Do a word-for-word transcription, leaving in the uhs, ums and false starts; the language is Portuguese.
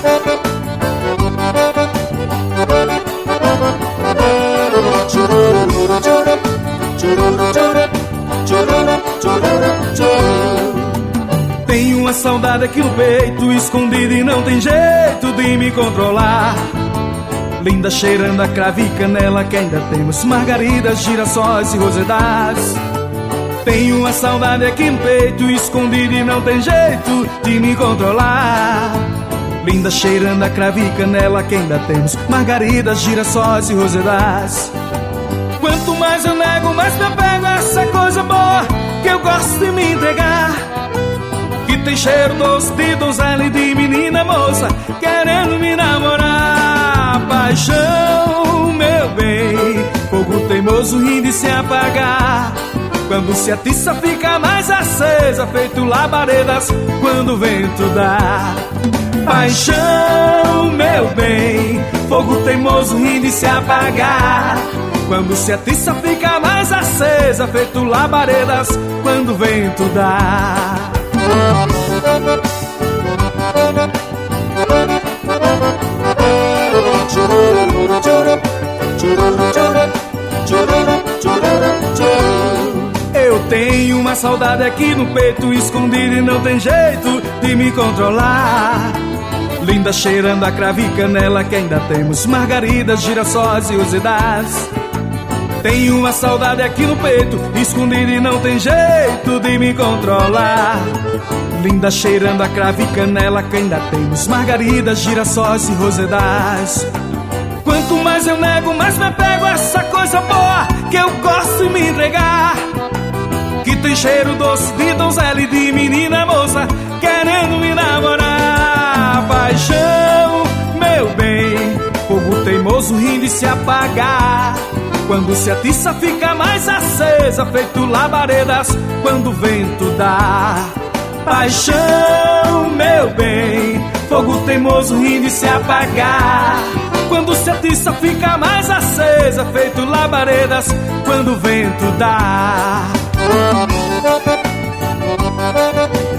Tenho uma saudade aqui no peito, escondida e não tem jeito de me controlar. Linda cheirando a cravo e canela, que ainda temos margaridas, girassóis e rosedades. Tenho uma saudade aqui no peito, escondida e não tem jeito de me controlar. Linda cheirando a cravo e canela, que ainda temos margaridas, girassóis e rosedades. Quanto mais eu nego, mais me apego a essa coisa boa que eu gosto de me entregar, que tem cheiro doce de donzela e de menina moça querendo me namorar. Paixão, meu bem, fogo teimoso rindo e se apagar. Quando se atiça fica mais acesa, feito labaredas quando o vento dá. Paixão, meu bem, fogo teimoso rindo e se apagar. Quando se atiça fica mais acesa, feito labaredas quando o vento dá. Eu tenho uma saudade aqui no peito, escondida e não tem jeito de me controlar. Linda cheirando a cravo e canela, que ainda temos margaridas, girassóis e rosedades. Tenho uma saudade aqui no peito, escondida e não tem jeito de me controlar. Linda cheirando a cravo e canela, que ainda temos margaridas, girassóis e rosedades. Quanto mais eu nego, mais me apego a essa coisa boa que eu gosto de me entregar, que tem cheiro doce de donzela e de menina moça querendo me namorar. Paixão, meu bem, fogo teimoso rindo e se apagar. Quando se atiça fica mais acesa, feito labaredas quando o vento dá. Paixão, meu bem, fogo teimoso rindo e se apagar. Quando se atiça fica mais acesa, feito labaredas quando o vento dá.